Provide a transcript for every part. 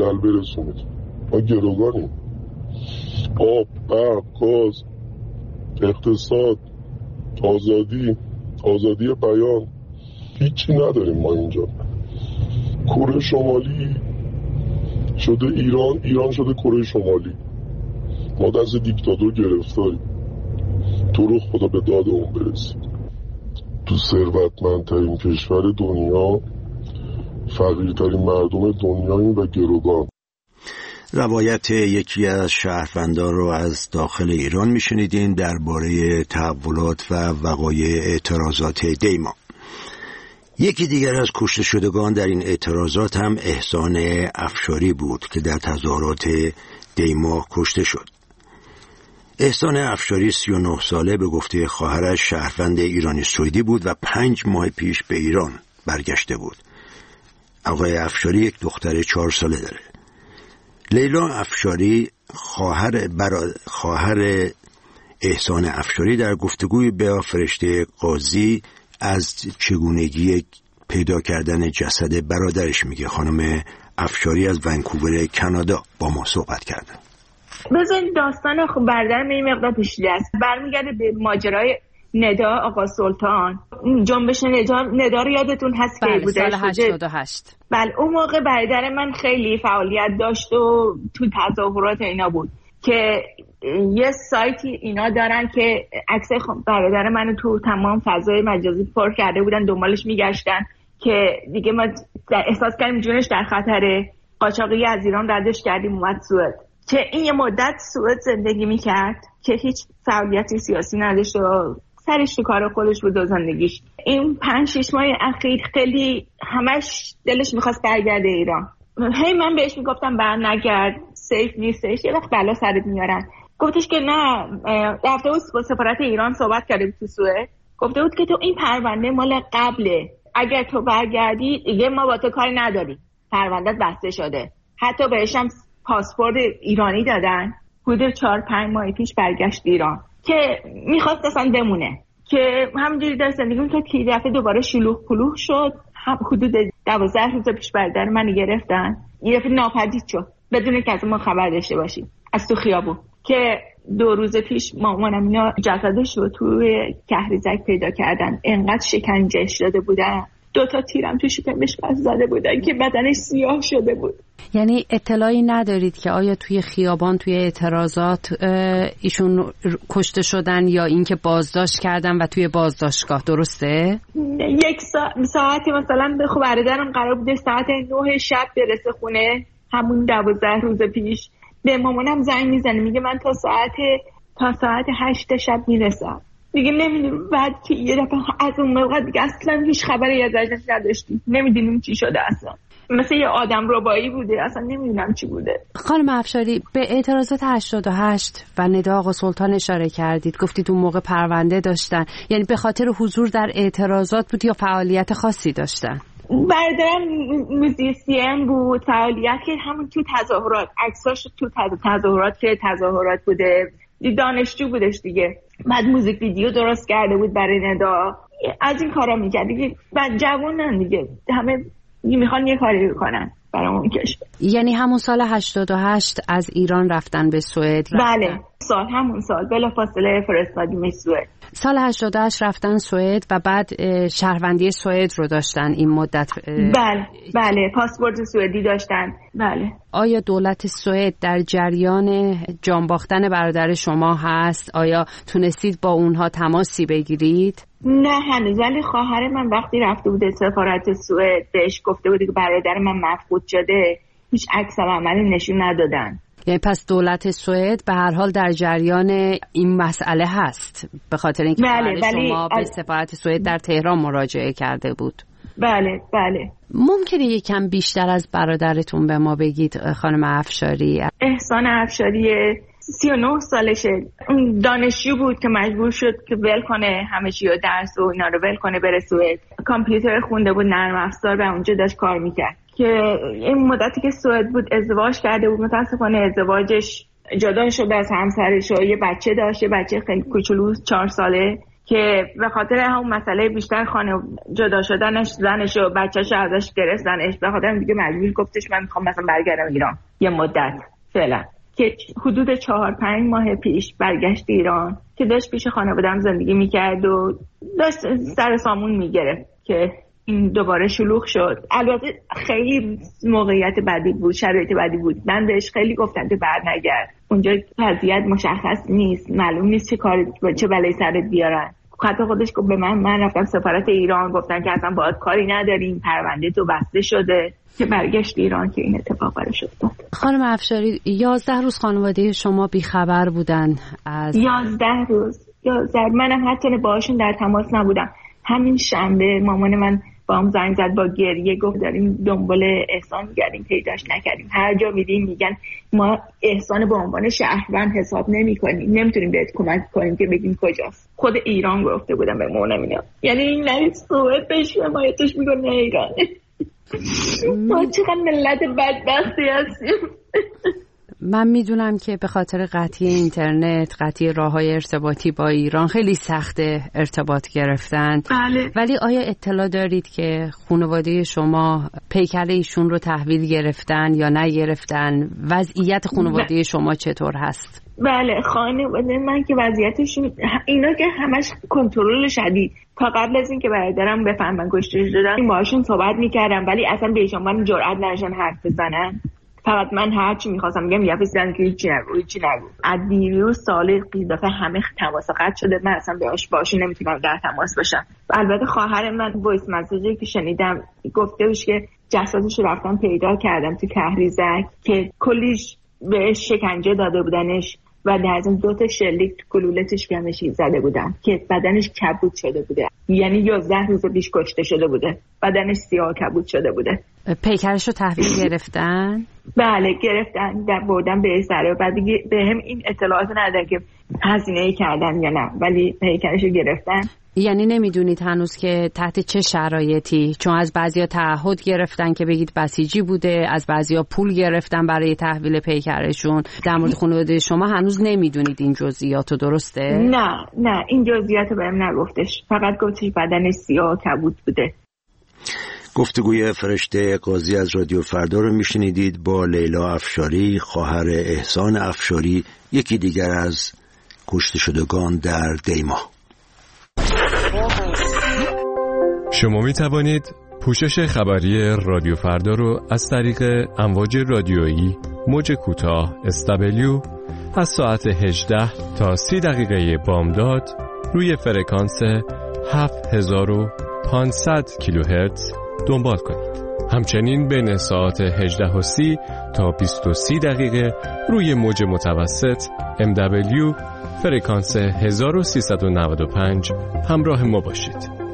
ملل برسونید. ما گروگانیم. آب، برق، گاز، اقتصاد، آزادی بیان، هیچی نداریم ما اینجا. کره شمالی شده ایران شده کره شمالی. ما دست دیکتاتور گرفتاریم. تو رو خدا به داد اون برسیم. تو ثروتمندترین کشور دنیا فقیرترین مردم دنیاییم و گروگان. روایت یکی از شهروندان رو از داخل ایران میشنیدین درباره تحولات و وقایع اعتراضات دیما. یکی دیگر از کشته شدگان در این اعتراضات هم احسان افشاری بود که در تظاهرات دیما کشته شد. احسان افشاری 39 ساله به گفته خواهرش شهروند ایرانی سوئدی بود و 5 ماه پیش به ایران برگشته بود. آقای افشاری یک دختر 4 ساله داره. لیلا افشاری خواهر احسان افشاری در گفتگوی با فرشته قاضی از چگونگی پیدا کردن جسد برادرش میگه. خانم افشاری از ونکوور کانادا با ما صحبت کردن. بذارید داستان برادرم این مقدار پیچیده است. برمیگرده به ماجرای ندا آقا سلطان. جنبش ندا رو یادتون هست که بوده سال 88. بله اون موقع برادر من خیلی فعالیت داشت و تو تظاهرات اینا بود که یه سایتی اینا دارن که عکس برادر منو تو تمام فضای مجازی پر کرده بودن، دنبالش میگشتن که دیگه ما احساس کردیم جونش در خطره. قاچاقی از ایران ردش کردیم اومد سوئد که این یه مدت سوئد زندگی میکرد که هیچ فعالیتی سیاسی نداشت و سرش تو کار خودش بود و زندگیش. این 5-6 ماه اخیر خیلی همش دلش میخواست برگرده ایران. هی من بهش میگفتم برنگرد، سیف نیستش، یه وقت بلا سرت میارن. گفتش که نه. رفته بود با سفارت ایران صحبت کرده بود تو سوئد، گفته بود که تو این پرونده مال قبله، اگر تو برگردی دیگه ما با تو کاری نداریم، پروندهت بسته شده. حتی بهشم پاسپورت ایرانی دادن. حدود 4-5 ماه پیش برگشت ایران که میخواست اصلا بمونه، که همونجوری در زندگی میکرد که دفعه دوباره شلوغ پلوغ شد. حدود 12 روز پیش برادر من گرفتن، یه دفعه ناپدید شد بدون که از ما خبر داشته باشیم از تو خیابون. که 2 روز پیش مامانم اینا جسدش رو توی کهریزک پیدا کردن، انقدر شکنجه شده بودن، 2 تیرم تو شکمش پس زده بودن که بدنش سیاه شده بود. یعنی اطلاعی ندارید که آیا توی خیابان توی اعتراضات ایشون کشته شدن یا اینکه بازداشت کردن و توی بازداشتگاه، درسته؟ 1 ساعتی مثلا به برادرم قرار بوده ساعت 9 شب برسه خونه، همون 12 روز پیش. به مامانم زنگ میزنه میگه من تا ساعت 8 شب میرسم. دیگه نمیدونم بعد که یه دفعه از اون موقع دیگه اصلا هیچ خبری ازش نداشتیم، نمیدونیم چی شده اصلا. مثل یه آدم ربایی بوده، اصلا نمیدونم چی بوده. خانم افشاری، به اعتراضات 88 و ندا آقا سلطان اشاره کردید، گفتید اون موقع پرونده داشتن، یعنی به خاطر حضور در اعتراضات بود یا فعالیت خاصی داشتن؟ برادرم موزیسین بود، فعالیت که همون تو تظاهرات، عکساش تو تظاهرات که تظاهرات بوده، دانشجو بودش دیگه. بعد موزیک ویدیو درست کرده بود برای ندا، از این کارا میکرد دیگه. بعد جوانن دیگه، همه میخوان یه کاری بکنن برای اون کشور. یعنی همون سال 88 از ایران رفتن به سوئد؟ بله همون سال بلافاصله فرستادیم سوئد. سال 88 رفتن سوئد و بعد شهروندی سوئد رو داشتن این مدت؟ بله پاسپورت سوئدی داشتن. بله. آیا دولت سوئد در جریان جان باختن برادر شما هست؟ آیا تونستید با اونها تماسی بگیرید؟ نه هنوز، ولی خواهر من وقتی رفته بوده سفارت سوئد بهش گفته بوده که برادر من مفقود شده، هیچ عکس عملی نشون ندادن. یعنی پس دولت سوئد به هر حال در جریان این مسئله هست، به خاطر اینکه شما به سفارت سوئد در تهران مراجعه کرده بود. بله. ممکنه یکم بیشتر از برادرتون به ما بگید خانم افشاری؟ احسان افشاری 39 سالشه، دانشجو بود که مجبور شد که ول کنه همه چی و درس و اینا رو ول کنه بره سوئد. کامپیوتر خونده بود، نرم افزار، و اونجا داشت کار میکرد. که این مدتی که سوئد بود ازدواج کرده بود، متاسفانه ازدواجش جدا شده از همسرش و یه بچه داشت، یه بچه خیلی کوچولو 4 ساله که به خاطر همون مسئله بیشتر خانه جدا شدنش، زنش و بچه‌ش ازش گرفتنش، به خاطر دیگه مجبور گفتش من میخوام مثلا برگردم ایران یه مدت فعلا، که حدود 4-5 ماه پیش برگشت ایران که داشت پیش خانواده‌ام زندگی میکرد و داشت سر سامون میگرفت که این دوباره شلوغ شد. البته خیلی موقعیت بدی بود، شرایط بدی بود. من بهش خیلی گفتم که برنگرد، اونجا وضعیت مشخص نیست، معلوم نیست چه کاری چه بلایی سرت بیارن. حتی خودش گفت به من رفتم سفارت ایران، گفتن که اصلا باهات کاری نداریم، پرونده تو بسته شده، که برگشت ایران که این اتفاق براش افتاد. خانم افشاری 11 روز خانواده شما بیخبر بودن از 11 روز. منم حتی باهاشون در تماس نبودم. همین شنبه مامان من با هم زنگ زد با گریه، گفت داریم دنبال احسان می‌گردیم، پیداش نکردیم، هر جا میریم میگن ما احسان به عنوان شهروند حساب نمی‌کنیم، نمیتونیم بهت کمک کنیم که بگیم کجاست. خود ایران گفته بودم به مامانم اینا، یعنی این نریز صحبت بهش حمایتش میکنه ایران. ما چقدر ملت بدبختی هستیم. من میدونم که به خاطر قطعی اینترنت، قطعی راه‌های ارتباطی با ایران خیلی سخته ارتباط گرفتن. بله. ولی آیا اطلاع دارید که خانواده شما پیکر ایشون رو تحویل گرفتن یا نگرفتن؟ وضعیت خانواده شما چطور هست؟ بله، خانواده من که وضعیتشون اینا که همش کنترل شدید. تا قبل از این که برادرم بفهمن کشته شدن باهاشون صحبت می‌کردم، ولی اصلا بهشون من جرئت نداشتن حرف بزنن. فقط من هر چی می‌خواستم میگم یه فیزن که هیچی نگو. از دیروز سال دفعه همه تماس قطع شده، من اصلا باشون نمیتونم در تماس باشم. البته خواهر من وایس مسیجی که شنیدم گفته بود که جسدش رو رفتم پیدا کردم تو کهریزک که کلیش بهش شکنجه داده بودنش و در از این 2 شلیک تو کلولتش گمشی زده بودن که بدنش کبود شده بوده، یعنی 11 روز پیش کشته شده بوده، بدنش سیاه کبود شده بوده. پیکرش رو تحویل گرفتن؟ بله گرفتن، در بردن به سره، بعد به هم این اطلاعات ندادن که هزینه‌ای کردن یا نه، ولی پیکرش رو گرفتن. یعنی نمیدونید هنوز که تحت چه شرایطی؟ چون از بعضیا تعهد گرفتن که بگید بسیجی بوده، از بعضیا پول گرفتن برای تحویل پیکرشون. در مورد خانواده شما هنوز نمیدونید این جزئیاتو، درسته؟ نه این جزئیاتو بهم نگفتش، فقط گفتش بدنش سیاه کبود بوده. گفتگوی فرشته قاضی از رادیو فردا رو میشنیدید با لیلا افشاری، خواهر احسان افشاری، یکی دیگر از کشته شدگان در دیما. شما می توانید پوشش خبری رادیو فردا رو از طریق امواج رادیویی موج کوتاه SW از ساعت 18 تا 30 دقیقه بامداد روی فرکانس 7500 کیلوهرتز دنبال کنید. همچنین بین ساعت 18:30 تا 20:30 دقیقه روی موج متوسط MW فرکانس 1395 همراه ما باشید.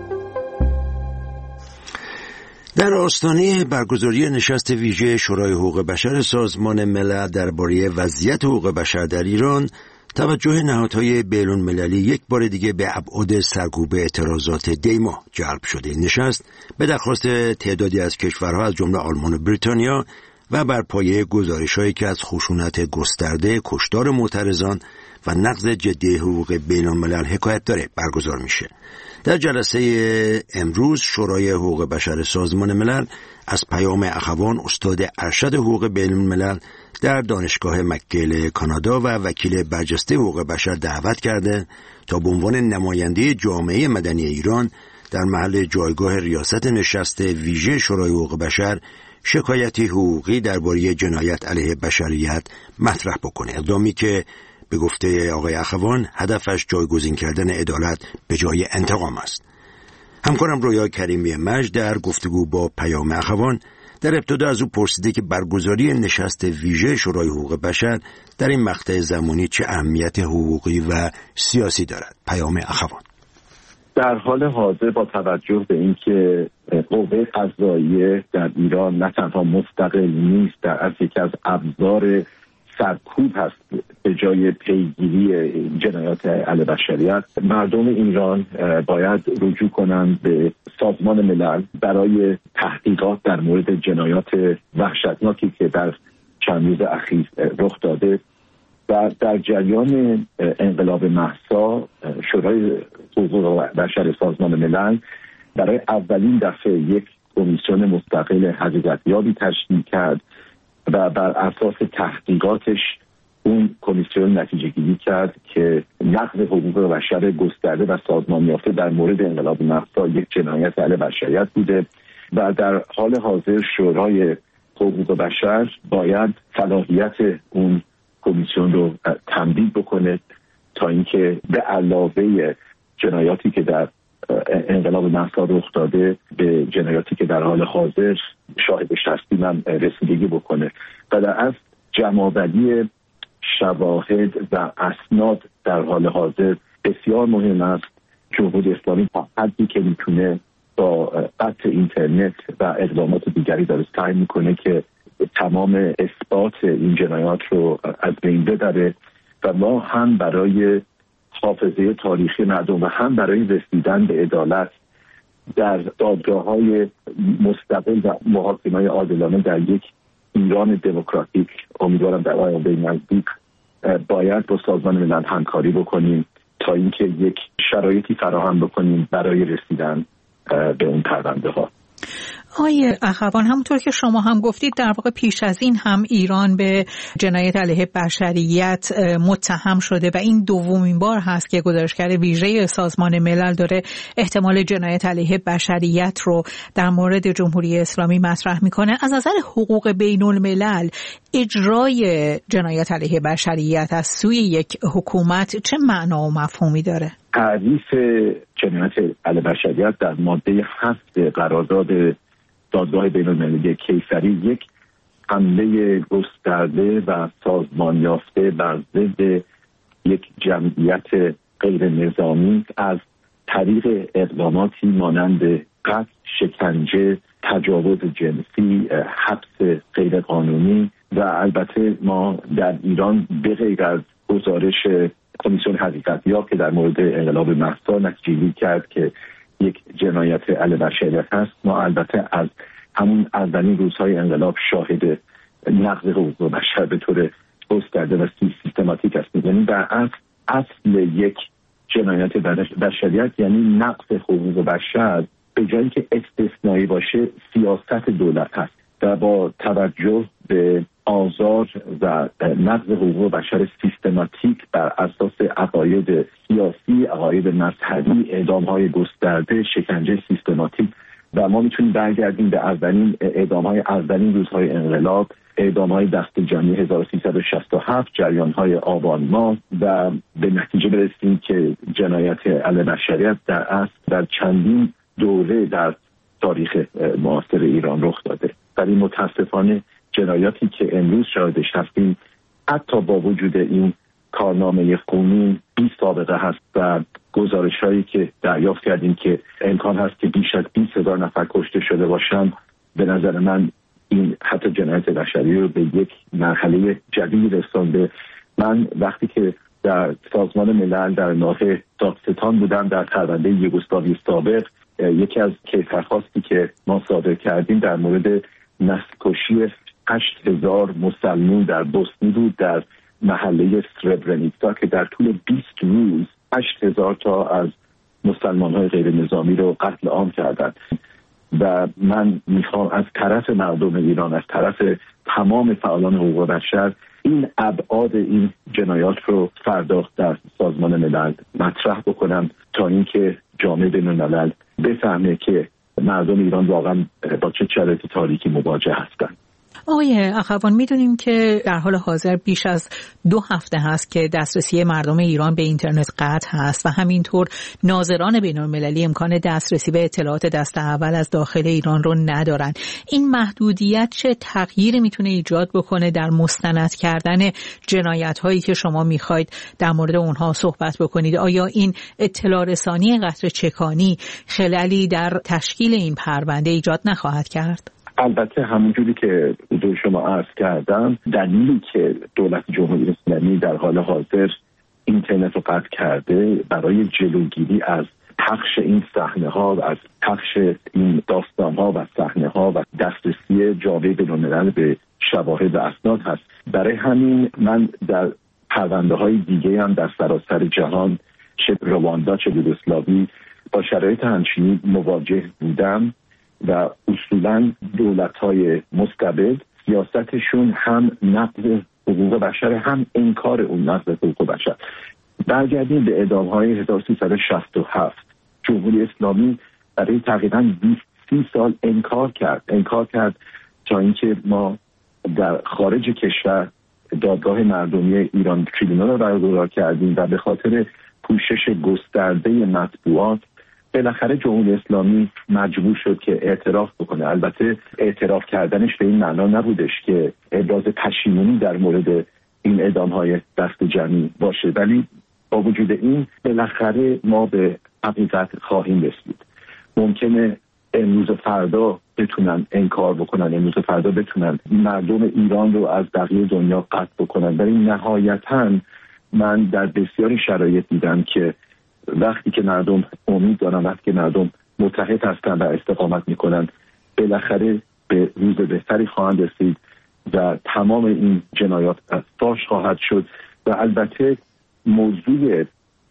در آستانه برگزاری نشست ویژه شورای حقوق بشر سازمان ملل درباره وضعیت حقوق بشر در ایران، توجه نهادهای بین‌المللی یک بار دیگه به ابعاد سرکوب اعتراضات دیما جلب شده. نشست به درخواست تعدادی از کشورها از جمله آلمان و بریتانیا و بر پایه گزارش‌هایی که از خشونت گسترده، کشتار معترضان و نقض جدی حقوق بین‌الملل حکایت داره برگزار میشه. در جلسه امروز شورای حقوق بشر سازمان ملل از پیام اخوان استاد ارشد حقوق بین‌الملل در دانشگاه مکگیل کانادا و وکیل برجسته حقوق بشر دعوت کرده تا به عنوان نماینده جامعه مدنی ایران در محل جایگاه ریاست نشست ویژه شورای حقوق بشر شکایتی حقوقی درباره جنایت علیه بشریت مطرح بکنه. اقدامی که به گفته آقای اخوان هدفش جایگزین کردن عدالت به جای انتقام است. همکارم رویا کریمی مجد در گفتگو با پیام اخوان در ابتدا از او پرسیده که برگزاری نشست ویژه شورای حقوق بشر در این مقطع زمانی چه اهمیت حقوقی و سیاسی دارد. پیام اخوان: در حال حاضر با توجه به اینکه قوه قضاییه در ایران نه تنها مستقل نیست، در اصل یکی از ابزار سرکوب هست به جای پیگیری جنایات علیه بشریت، مردم ایران باید رجوع کنند به سازمان ملل برای تحقیقات در مورد جنایات وحشتناکی که در چند روز اخیر رخ داده و در جریان انقلاب مهسا شورای حقوق بشر سازمان ملل برای اولین دفعه یک کمیسیون مستقل حقیقتیابی تشکیل کرد و بر اساس تحقیقاتش اون کمیسیون نتیجه گیری کرد که نقض حقوق بشر گسترده و سازمان یافته در مورد انقلاب مهسا یک جنایت علیه بشریت بوده و در حال حاضر شورای حقوق بشر باید صلاحیت اون کمیسیون رو تمدید بکنه تا اینکه به علاوه جنایاتی که در انقلاب مهسا رخ داده به جنایاتی که در حال حاضر شاهدش هستیم هم رسیدگی بکنه و در اصل جمع‌آوری شواهد و اسناد در حال حاضر بسیار مهم است. جمهوری اسلامی تا حدی که میتونه با قطع اینترنت و اقدامات دیگری داره سعی میکنه که تمام اثبات این جنایات رو از بین ببره و ما هم برای حافظه تاریخی مردم و هم برای رسیدن به عدالت در دادگاه‌های مستقل و محاکمه‌های عادلانه در یک ایران دموکراتیک امیدوارم در آینده نزدیک باید با سازمان ملل همکاری بکنیم تا اینکه یک شرایطی فراهم بکنیم برای رسیدن به اون پرونده ها. آقای اخوان، همونطور که شما هم گفتید در واقع پیش از این هم ایران به جنایت علیه بشریت متهم شده و این دومین بار هست که گزارشگر ویژه سازمان ملل داره احتمال جنایت علیه بشریت رو در مورد جمهوری اسلامی مطرح میکنه. از نظر حقوق بین الملل اجرای جنایت علیه بشریت از سوی یک حکومت چه معنا و مفهومی داره؟ تعریف جنایت علیه بشریت در ماده 7 قرارداد دادگاه بین المللی کیسری یک حمله گسترده و سازمان یافته بر ضد یک جمعیت غیر نظامی از طریق اقداماتی مانند قتل، شکنجه، تجاوز جنسی، حبس غیر قانونی و البته ما در ایران به غیر از گزارش کمیسیون حقیقتیاب که در مورد انقلاب مهسا نتیجه‌گیری کرد که یک جنایت علیه بشریت هست، ما البته از همون اولین روزهای انقلاب شاهد نقض حقوق بشر به طور گسترده و سیستماتیک هستیم. یعنی در اصل یک جنایت بشریت یعنی نقض حقوق بشر به جایی که استثنایی باشه سیاست دولت هست و با توجه به آزار و نقض حقوق بشر سیستماتیک بر اساس عقاید سیاسی، عقاید مذهبی، اعدام‌های گسترده، شکنجه سیستماتیک و ما میتونیم برگردیم به اولین روزهای انقلاب، اعدام‌های دست جمعی 1367، جریان‌های آبان ماه و به نتیجه برسیم که جنایت علیه بشریت در اصل در چندین دوره در تاریخ معاصر ایران رخ داده. ولی متاسفانه جنایاتی که امروز شاهدش هستیم حتی با وجود این کارنامه خونین بی سابقه هست و گزارش‌هایی که دریافت کردیم که امکان هست که بیش از 20,000 نفر کشته شده باشن، به نظر من این حتی جنایت بشری رو به یک مرحله جدید رسانده. من وقتی که در سازمان ملل در ناحیه دادستان بودم در پرونده یوگسلاوی سابق، یکی از کیفرخواستی که ما صادر کردیم در مورد نسل‌کشی 8,000 مسلمان در بوسنی بود در محله سربرنیتسا که در طول 20 روز 8,000 تا از مسلمان‌های غیر نظامی رو قتل عام کردند و من میخوام از طرف مردم ایران، از طرف تمام فعالان حقوق بشر این ابعاد این جنایات رو فردا در سازمان ملل مطرح بکنم تا اینکه جامعه بین‌الملل بفهمه که مردم ایران واقعا با چه شرایط تاریکی مواجه هستند. آقای اخوان، میدونیم که در حال حاضر بیش از 2 هفته هست که دسترسی مردم ایران به اینترنت قطع هست و همینطور ناظران بین‌المللی امکان دسترسی به اطلاعات دست اول از داخل ایران رو ندارن. این محدودیت چه تغییری میتونه ایجاد بکنه در مستند کردن جنایت هایی که شما میخواید در مورد اونها صحبت بکنید؟ آیا این اطلاع رسانی قطره چکانی خللی در تشکیل این پرونده ایجاد نخواهد کرد؟ البته همونجوری که حضور شما عرض کردم، دلیلی که دولت جمهوری اسلامی در حال حاضر اینترنت رو قطع کرده برای جلوگیری از پخش این صحنه‌ها و از پخش این داستان‌ها و صحنه‌ها و دسترسی جامعه بین‌الملل به شواهد و اسناد هست. برای همین من در پرونده‌های دیگه هم در سراسر جهان چه رواندا چه یوگسلاوی با شرایط همچنین مواجه بودم و اصولاً دولت‌های مستبد سیاستشون هم نقض حقوق بشر هم انکار اون نقض حقوق بشر. برگردیم به اعدام‌های 1367. جمهوری اسلامی برای تقریباً 20-30 سال انکار کرد تا اینکه ما در خارج کشور دادگاه مردمی ایران تریبونال را برگزار کردیم و به خاطر پوشش گسترده مطبوعات بالاخره جمهوری اسلامی مجبور شد که اعتراف بکنه. البته اعتراف کردنش به این معنا نبودش که ابراز پشیمونی در مورد این اعدام‌های دست جمعی باشه، ولی با وجود این بالاخره ما به حقیقت خواهیم رسید. ممکنه امروز و فردا بتونن انکار بکنن، امروز و فردا بتونن مردم ایران رو از بقیه دنیا قطع بکنن، ولی نهایتاً من در بسیاری شرایط دیدم که وقتی که مردم امید دارن، وقتی که مردم متحد هستن و استقامت میکنن، بالاخره به روز بهتری خواهند رسید و تمام این جنایات فاش خواهد شد. و البته موضوع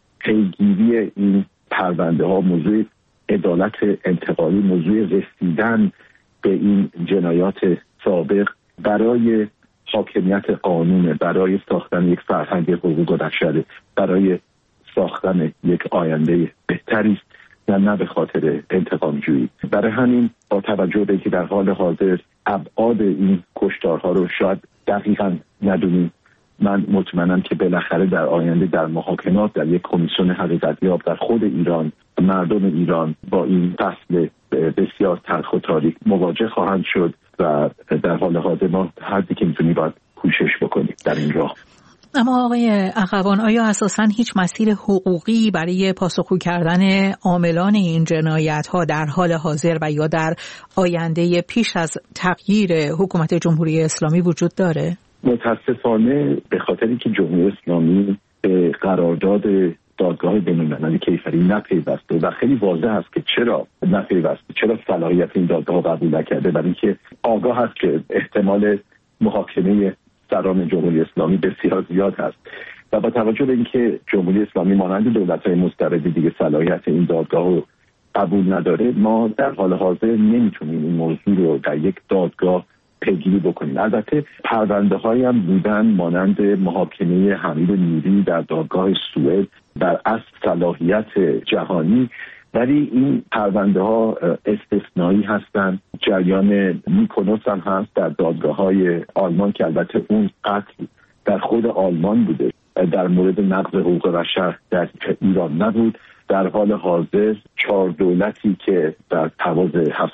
پیگیری این پرونده ها، موضوع عدالت انتقالی، موضوع رسیدن به این جنایات سابق برای حاکمیت قانون، برای ساختن یک فرهنگ حقوق بشر، برای ساختن یک آینده بهتری است و نه به خاطر انتقام جویی. برای همین با توجه به اینکه در حال حاضر ابعاد این کشتارها رو شاید دقیقاً ندونیم، من مطمئنم که بالاخره در آینده در محاکمات در یک کمیسیون حقیقتیاب در خود ایران مردم ایران با این فصل بسیار تلخ و تاریک مواجه خواهند شد و در حال حاضر ما هر چیزی که میتونیم باید کوشش بکنیم در این راه. اما آقای اخوان، آیا اساساً هیچ مسیر حقوقی برای پاسخگو کردن عاملان این جنایت‌ها در حال حاضر و یا در آینده پیش از تغییر حکومت جمهوری اسلامی وجود داره؟ متاسفانه به خاطری که جمهوری اسلامی به قرارداد دادگاه بین‌المللی کیفری نپیوسته و خیلی واضح است که چرا نپیوسته، چرا صلاحیت این دادگاه قبول نکرده، برای اینکه آگاه است که احتمال محاکمه سران جمهوری اسلامی بسیار زیاد هست و با توجه به اینکه جمهوری اسلامی مانند دولت‌های مستبد دیگه صلاحیت این دادگاه رو قبول نداره، ما در حال حاضر نمیتونیم این موضوع رو در یک دادگاه پیگیری بکنیم. البته پرونده‌هایی هم بودن مانند محاکمه حمید نوری در دادگاه سوئد بر اصل صلاحیت جهانی، ولی این پرونده‌ها استثنایی هستند. جریان میکونوس هم هست در دادگاه‌های آلمان که البته اون قتل در خود آلمان بوده، در مورد نقض حقوق بشر در ایران نبود. در حال حاضر 4 دولتی که در تواز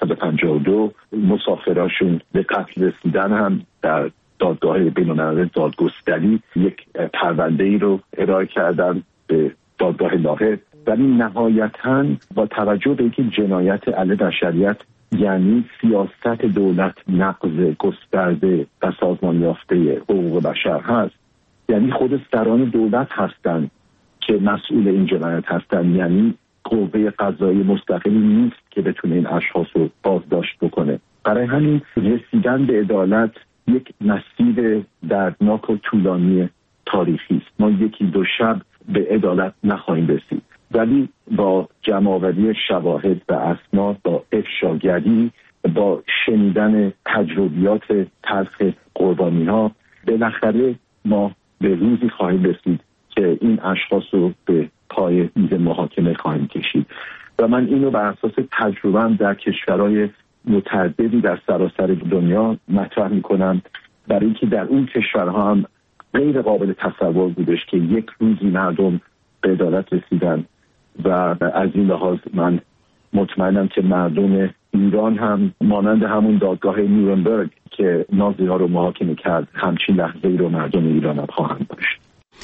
752 مسافراشون به قتل رسیدن هم در دادگاه بین‌المللی دادگستری یک پرونده‌ای رو ارائه کردن به دادگاه لاهه. ولی نهایتاً با توجه به اینکه جنایت علیه بشریت یعنی سیاست دولت نقض گسترده و سازمان یافته حقوق بشر هست، یعنی خود سران دولت هستند که مسئول این جنایت هستند، یعنی قوه قضایی مستقلی نیست که بتونه این اشخاص رو بازداشت بکنه. برای همین رسیدن به عدالت یک مسیر دردناک و طولانی تاریخی است. ما 1-2 شب به عدالت نخواهیم رسید، ولی با جمع‌آوری شواهد و اسناد، با افشاگری، با شنیدن تجربیات تلخ قربانی‌ها، بالاخره ما به روزی خواهیم رسید که این اشخاص رو به پای میز محاکمه خواهیم کشید. و من اینو بر اساس تجربه‌ام در کشورهای متعددی در سراسر دنیا مطرح می‌کنم، برای اینکه در اون کشورها هم غیر قابل تصور بودش که یک روزی مردم به عدالت رسیدن و از این لحاظ من مطمئنم که مردم ایران هم مانند همون دادگاه نیورنبرگ که نازی‌ها رو محاکمه کرد همچین لحظه‌ای رو مردم ایران هم خواهند داشت.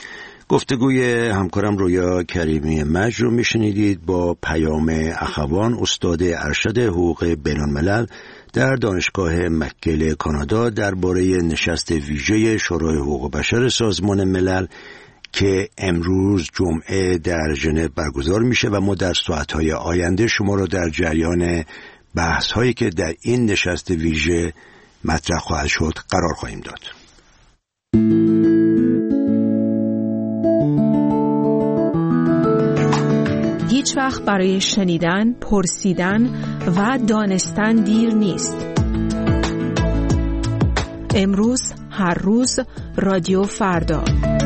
گفتگوی همکارم رویا کریمی مجد رو میشنیدید با پیام اخوان، استاد ارشد حقوق بین‌الملل در دانشگاه مکگیل کانادا درباره نشست ویژه شورای حقوق بشر سازمان ملل که امروز جمعه در ژنو برگزار میشه و ما در ساعت‌های آینده شما رو در جریان بحث‌هایی که در این نشست ویژه مطرح خواهد شد قرار خواهیم داد. هیچ وقت برای شنیدن، پرسیدن و دانستن دیر نیست. امروز، هر روز، رادیو فردا.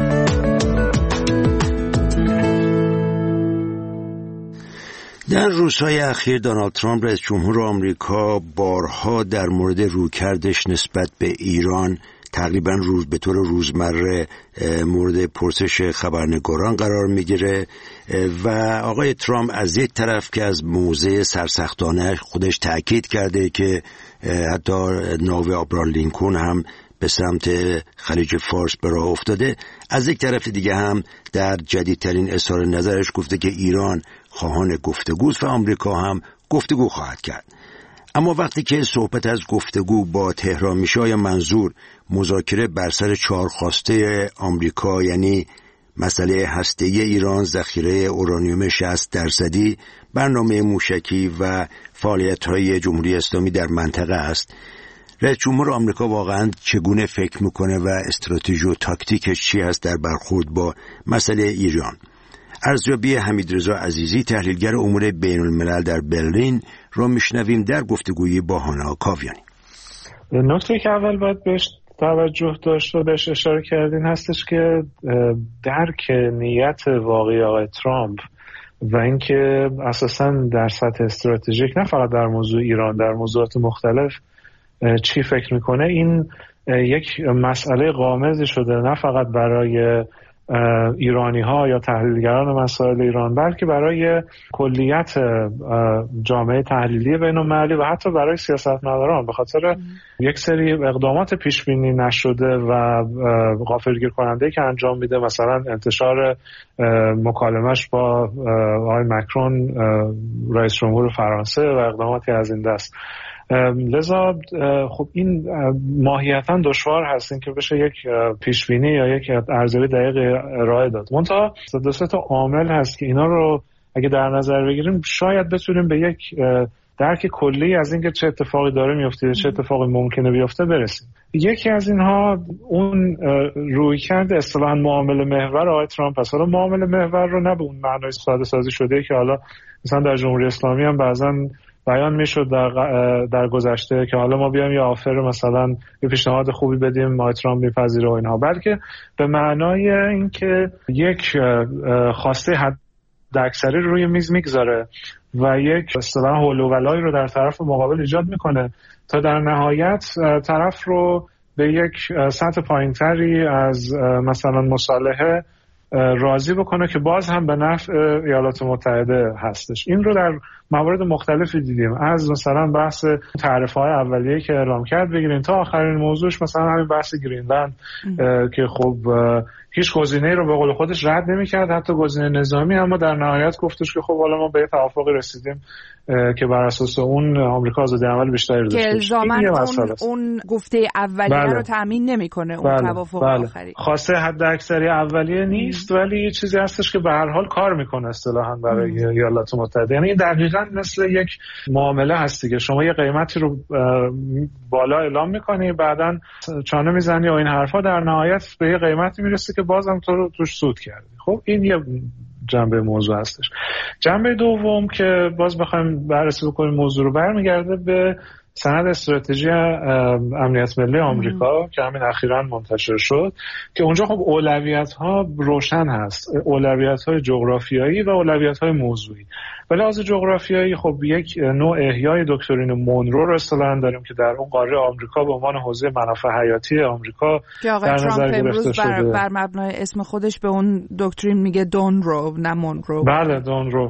در روزهای اخیر دونالد ترامپ رئیس جمهور آمریکا بارها در مورد رویکردش نسبت به ایران تقریبا به طور روزمره مورد پرسش خبرنگاران قرار میگیره و آقای ترامپ از یک طرف که از موضع سرسختانه خودش تأکید کرده که حتی ناو آبرام لینکن هم به سمت خلیج فارس به راه افتاده، از یک طرف دیگه هم در جدیدترین اظهار نظرش گفته که ایران خواهان گفتگوست و آمریکا هم گفتگو خواهد کرد. اما وقتی که صحبت از گفتگو با تهران میشه، آیا منظور مذاکره بر سر 4 خواسته آمریکا، یعنی مسئله هسته‌ای ایران، ذخیره اورانیوم 60%، برنامه موشکی و فعالیت‌های جمهوری اسلامی در منطقه است؟ رئیس جمهور آمریکا واقعا چگونه فکر میکنه و استراتژی و تاکتیکش چی است در برخورد با مسئله ایران؟ ارزیابی حمیدرضا عزیزی، تحلیلگر امور بین الملل در برلین، را میشنویم در گفتگویی با هانا کاویانی. نکته که اول باید بهش توجه داشت و بهش اشاره کردین هستش که درک نیت واقعی آقای ترامپ و اینکه اساساً در سطح استراتژیک نه فقط در موضوع ایران، در موضوعات مختلف چی فکر میکنه، این یک مسئله غامضی شده نه فقط برای ایرانی ها یا تحلیلگران مسائل ایران، بلکه برای کلیت جامعه تحلیلی بین المللی و حتی برای سیاستمداران، به خاطر یک سری اقدامات پیش بینی نشده و غافلگیر کننده که انجام میده، مثلا انتشار مکالمش با آقای مکرون رئیس جمهور فرانسه و اقداماتی از این دست. لذا خب این ماهیتاً دشوار هست این که بشه یک پیشبینی یا یک ارزیابی دقیق ارائه داد. منتها دو سه تا عامل هست که اینا رو اگه در نظر بگیریم شاید بتونیم به یک درک کلی از اینکه چه اتفاقی داره میفته، چه اتفاقی ممکنه بیفته برسیم. یکی از اینها اون رویکرد اصطلاحاً معامله محور آقای ترامپ است. حالا معامله محور رو نه به اون معنای ساده سازی شده که حالا مثلا در جمهوری اسلامی هم بعضاً بیان میشد در گذشته که حالا ما بیایم یه آفر مثلا یه پیشنهاد خوبی بدیم آقای ترامپ میپذیره و اینها، بلکه به معنای اینکه یک خواسته حداکثری روی میز میگذاره و یک اصطلاح حول و ولایی رو در طرف مقابل ایجاد میکنه تا در نهایت طرف رو به یک سطح پایینتری از مثلا مصالحه راضی بکنه که باز هم به نفع ایالات متحده هستش. این رو در موارد مختلفی دیدیم، از مثلا بحث تعرفه‌های اولیه که اعلام کرد بگیرین تا آخرین موضوعش مثلا همین بحث گرینلند که خب هیچ گزینه‌ای رو به قول خودش رد نمی‌کرد، حتی گزینه نظامی، اما در نهایت گفتش که خب حالا ما به توافقی رسیدیم که بر اساس اون آمریکا آزادی عمل بیشتری داشته باشه. که الزاماً اون گفته اولیه رو تأمین نمی‌کنه اون توافق آخری. خواسته حداکثری اولیه نیست ولی چیزی هستش که به هر حال کار می‌کنه اصطلاحاً برای ایالات متحده. یعنی دقیقاً مثل یک معامله هستی که شما یه قیمتی رو بالا اعلام می‌کنی، بعداً چانه می‌زنی و این حرفا، در نهایت به یه قیمتی میرسه که بازم تو رو توش سود کردی. خب این یه جنبه موضوع هستش. جنبه دوم که باز بخوایم بررسی بکنیم موضوع رو برمیگرده به سند استراتژی امنیت ملی آمریکا که همین اخیراً منتشر شد که اونجا خب اولویت‌ها روشن هست، اولویت‌های جغرافیایی و اولویت‌های موضوعی. به لحاظ جغرافیایی خب یک نوع احیای دکترین مونرو رو اصطلاحاً داریم که در اون قاره آمریکا به عنوان حوزه منافع حیاتی آمریکا در نظر گرفته شده. بر مبنای اسم خودش به اون دکترین میگه دونرو نه مونرو. بله دونرو،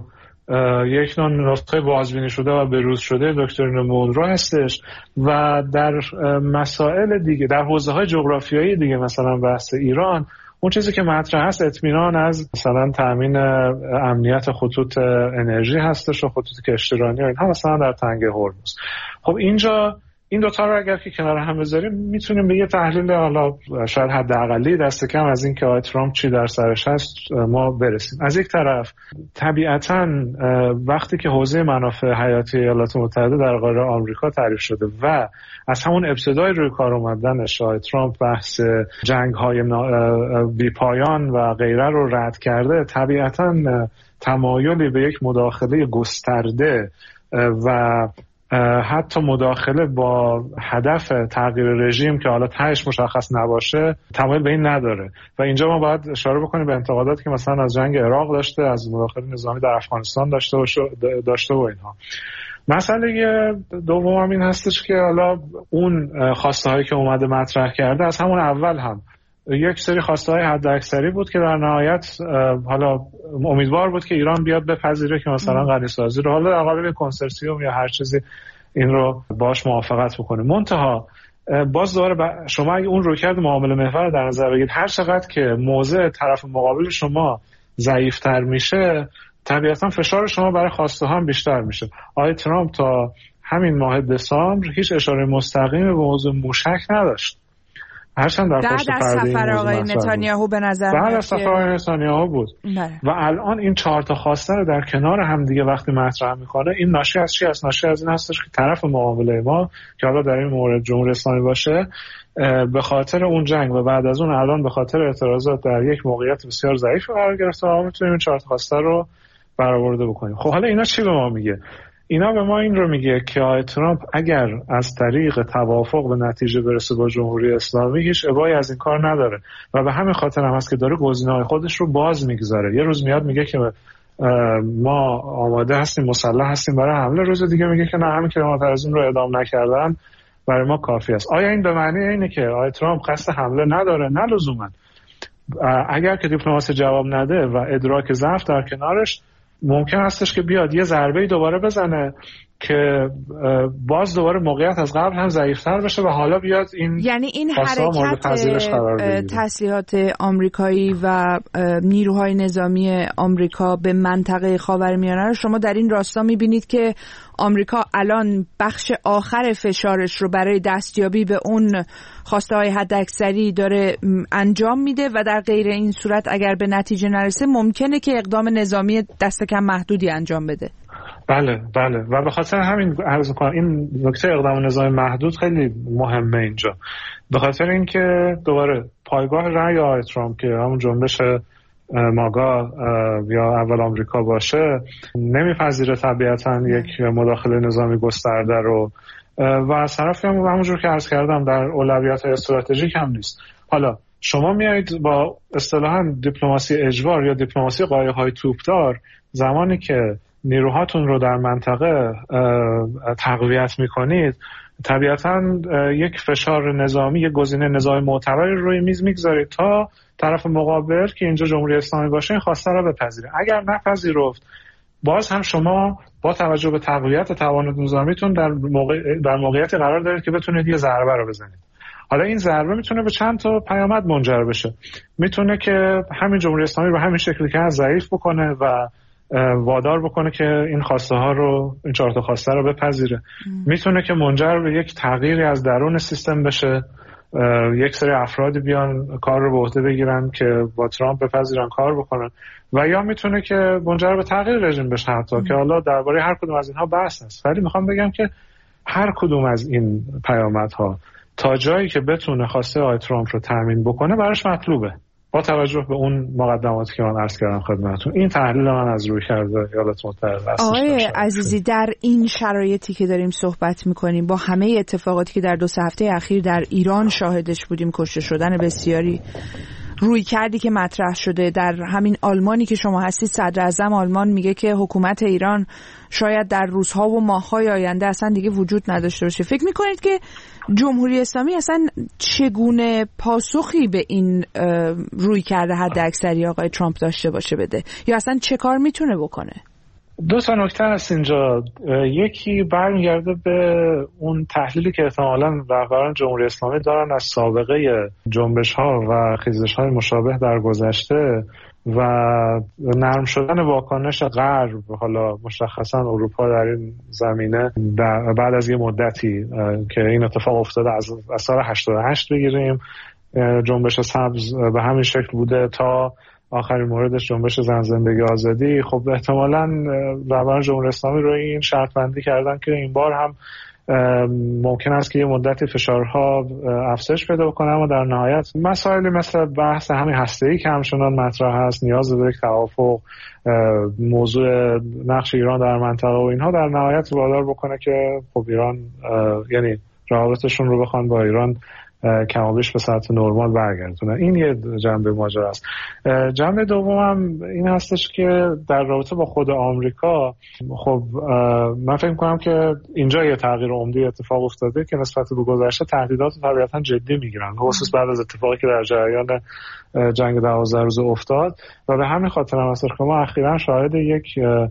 یک نسخه بازبینی شده و بروز شده دکترین مونرو هستش و در مسائل دیگه در حوزه‌های جغرافیایی دیگه مثلا بحث ایران، اون چیزی که مطرح هست اطمینان از مثلا تامین امنیت خطوط انرژی هستش و خطوط کشتیرانی و اینها مثلا در تنگه هرمز. خب اینجا این دوتا رو اگر که کنار هم بذاریم میتونیم به یه تحلیل حالا شاید حداقلی دست کم از این که آقای ترامپ چی در سرش هست ما برسیم. از یک طرف طبیعتاً وقتی که حوزه منافع حیاتی ایالات متحده در قاره آمریکا تعریف شده و از همون ابتدای روی کار اومدنش آقای ترامپ بحث جنگ‌های بی‌پایان و غیره رو رد کرده، طبیعتاً تمایلی به یک مداخله گسترده و حتی مداخله با هدف تغییر رژیم که حالا تهش مشخص نباشه تمایل به این نداره. و اینجا ما باید اشاره بکنیم به انتقاداتی که مثلا از جنگ عراق داشته، از مداخله نظامی در افغانستان داشته و اینها. مسئله دوم این هستش که حالا اون خواسته هایی که اومده مطرح کرده از همون اول هم یک سری خواسته های حد اکثری بود که در نهایت حالا امیدوار بود که ایران بیاد بپذیره که مثلا غنی‌سازی رو حالا در قالب کنسرسیوم یا هر چیزی این رو باش موافقت بکنه. منتها باز دوباره شما اگه اون رویکرد معامله محور در نظر بگیرید، هر چقدر که موضع طرف مقابل شما ضعیف‌تر میشه طبیعتا فشار شما برای خواسته ها هم بیشتر میشه. آقای ترامپ تا همین ماه دسامبر هیچ اشاره مستقیمی به موضوع موشک نداشت. هرچند در پشت پرده سفر آقای نتانیاهو به نظر بعد از سفر آقای نتانیاهو بود و الان این 4 تا خواسته رو در کنار هم دیگه وقتی مطرح میکنه، این ناشی از چی است؟ ناشی از این هستش که طرف معامله ما که حالا در این مورد جمهوری اسلامی باشه به خاطر اون جنگ و بعد از اون الان به خاطر اعتراضات در یک موقعیت بسیار ضعیف قرار گرفته و ما میتونیم این 4 تا خواسته رو برآورده بکنیم. خب حالا اینا چی به ما میگه؟ اینا به ما این رو میگه که آقای ترامپ اگر از طریق توافق به نتیجه برسه با جمهوری اسلامی هیچ ابایی از این کار نداره و به همین خاطر هم هست که داره گزینه‌های خودش رو باز میگذاره. یه روز میاد میگه که ما آماده هستیم، مسلح هستیم برای حمله، روز دیگه میگه که نه، همین که معترضین رو اعدام نکردن برای ما کافی است. آیا این به معنی اینه که آقای ترامپ قصد حمله نداره؟ نه لزوما. اگر که دیپلماسی جواب نده و ادراک ضعف در کنارش، ممکن هستش که بیاد یه ضربه‌ای دوباره بزنه که باز دوباره موقعیت از قبل هم ضعیف‌تر بشه و حالا بیاد این یعنی این حرکت تسلیحات آمریکایی و نیروهای نظامی آمریکا به منطقه خاورمیانه رو شما در این راستا می‌بینید که آمریکا الان بخش آخر فشارش رو برای دستیابی به اون خواسته‌های حداکثری داره انجام میده و در غیر این صورت اگر به نتیجه نرسه ممکنه که اقدام نظامی دست کم محدودی انجام بده. بله و به خاطر همین عرض می‌کنم این نکته اقدام نظامی محدود خیلی مهمه اینجا، به خاطر اینکه دوباره پایگاه رأی آقای ترامپ که همون جنبش ماگا یا اول آمریکا باشه نمیپذیره طبیعتا یک مداخله نظامی گسترده رو و از طرفی هم همونجور که عرض کردم در اولویت‌های استراتژیک هم نیست. حالا شما میایید با اصطلاحاً دیپلماسی اجبار یا دیپلماسی قایق‌های توپدار، زمانی که نیروهاتون رو در منطقه تقویت میکنید طبیعتاً یک فشار نظامی، یک گزینه نظامی معتبری روی میز میگذارید تا طرف مقابل که اینجا جمهوری اسلامی باشه این خواسته را بپذیره. اگر نپذیرفت باز هم شما با توجه به تقویت توان نظامیتون در موقعیتی قرار دارید که بتونید یه ضربه رو بزنید. حالا این ضربه میتونه به چند تا پیامد منجر بشه. میتونه که همین جمهوری اسلامی به همین شکلی که ضعیف بکنه و وادار بکنه که این خواسته ها رو، این 4 تا خواسته رو بپذیره. میتونه که منجر به یک تغییری از درون سیستم بشه، یک سری افرادی بیان کار رو به عهده بگیرن که با ترامپ بپذیرن کار بکنن و یا میتونه که منجر به تغییر رژیم بشه حتی که حالا درباره هر کدوم از اینها بحث هست. ولی میخوام بگم که هر کدوم از این پیامدها تا جایی که بتونه خواسته آقای ترامپ رو تامین بکنه براش مطلوبه، با توجه به اون مقدماتی که من عرض کردم خدمتتون. این تحلیل من از روی کرده ایالات متحده است. آقای عزیزی، در این شرایطی که داریم صحبت میکنیم با همه اتفاقاتی که در 2 هفته اخیر در ایران شاهدش بودیم، کشته شدن بسیاری، روی کردی که مطرح شده در همین آلمانی که شما هستید، صدر اعظم آلمان میگه که حکومت ایران شاید در روزها و ماه‌های آینده اصلا دیگه وجود نداشته باشه. فکر میکنید که جمهوری اسلامی اصلا چگونه پاسخی به این روی کرده حد اکثری آقای ترامپ داشته باشه بده، یا اصلا چه کار میتونه بکنه؟ دو تا نکته هست اینجا. یکی برمیگرده به اون تحلیلی که احتمالاً رهبران جمهوری اسلامی دارن از سابقه جنبش‌ها و خیزش‌های مشابه در گذشته و نرم شدن واکنش غرب، حالا مشخصا اروپا در این زمینه بعد از یه مدتی که این اتفاق افتاده، از سال 88 بگیریم جنبش سبز به همین شکل بوده تا آخرین موردش جنبش زن زندگی آزادی. خب احتمالاً رهبران جمهوری اسلامی رو این شرط بندی کردن که این بار هم ممکن است که یه مدتی فشارها افزایش پیدا کنه، اما در نهایت مسائلی مثل بحث همین هسته‌ای که همچنان مطرح هست، نیاز به یک توافق، موضوع نقش ایران در منطقه و اینها در نهایت وادار بکنه که خب ایران یعنی روابطشون رو بخوان با ایران کمابیش به سطح نرمال برگردونه. این یه جنبه ماجرا است. جنبه دومم این هستش که در رابطه با خود آمریکا، خب من فکر می‌کنم که اینجا یه تغییر عمده اتفاق افتاده که نسبت به گذشته تهدیدات طبیعتاً جدی میگیرن، خصوص بعد از اتفاقی که در جریان جنگ 12 روزه افتاد و به همین خاطر هم هستش که ما اخیراً شاهد یک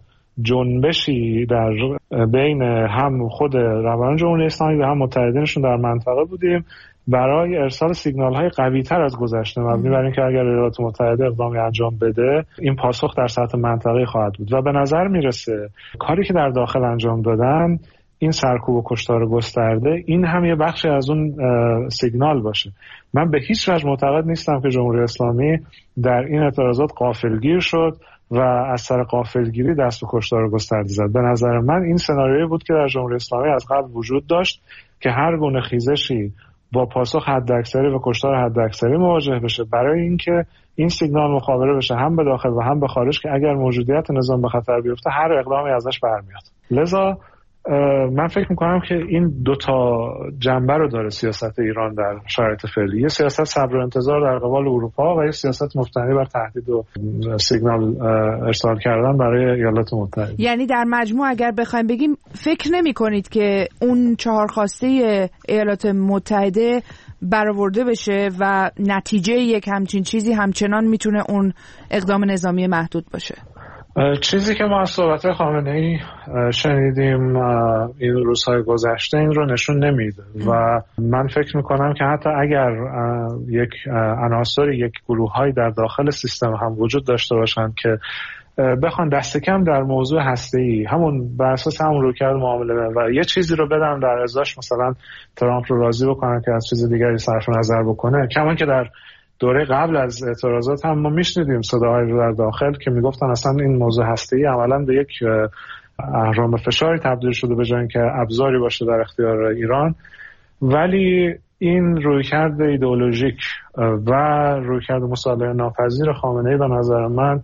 جنبشی در بین هم خود رهبران جمهوری اسلامی و هم متحدینشون در منطقه بودیم برای ارسال سیگنال‌های قوی‌تر از گذشته، مبنی بر اینکه اگر ایالات متحده اقدامی انجام بده این پاسخ در سطح منطقه‌ای خواهد بود و به نظر میرسه کاری که در داخل انجام دادن، این سرکوب و کشتار گسترده، این هم یه بخشی از اون سیگنال باشه. من به هیچ وجه معتقد نیستم که جمهوری اسلامی در این اعتراضات غافلگیر شد و از سر غافلگیری دست به کشتار گسترده زد. به نظر من این سناریویی بود که در جمهوری اسلامی از قبل وجود داشت که هر گونه خیزشی با پاسخ حداکثری و کشتار حداکثری مواجه بشه، برای اینکه این سیگنال مخابره بشه هم به داخل و هم به خارج که اگر موجودیت نظام به خطر بیفته هر اقدامی ازش برمیاد. لذا من فکر میکنم که این دو تا جنبه رو داره سیاست ایران در شرایط فعلی، یه سیاست صبر و انتظار در قبال اروپا و یه سیاست مبتنی بر تهدید و سیگنال ارسال کردن برای ایالات متحده. یعنی در مجموع اگر بخوایم بگیم فکر نمی کنید که اون 4 خواسته ایالات متحده برآورده بشه و نتیجه یک همچین چیزی همچنان میتونه اون اقدام نظامی محدود باشه؟ چیزی که ما از صحبت خامنه‌ای شنیدیم این روزهای گذشته این رو نشون نمیده و من فکر میکنم که حتی اگر یک عناصر، یک گروه‌های در داخل سیستم هم وجود داشته باشند که بخوان دست کم در موضوع هسته‌ای همون بر اساس همون رویکرد معامله و یه چیزی رو بدن در ازاش، مثلا ترامپ رو راضی بکنن که از چیز دیگری صرف نظر بکنه، کما که در دوره قبل از اعتراضات هم ما میشنیدیم صداهایی رو در داخل که میگفتن اصلا این موضوع هسته‌ای عملاً به یک اهرام فشاری تبدیل شده به جای اینکه ابزاری باشه در اختیار ایران. ولی این رویکرد ایدئولوژیک و رویکرد مصالحه ناپذیر خامنه‌ای به نظر من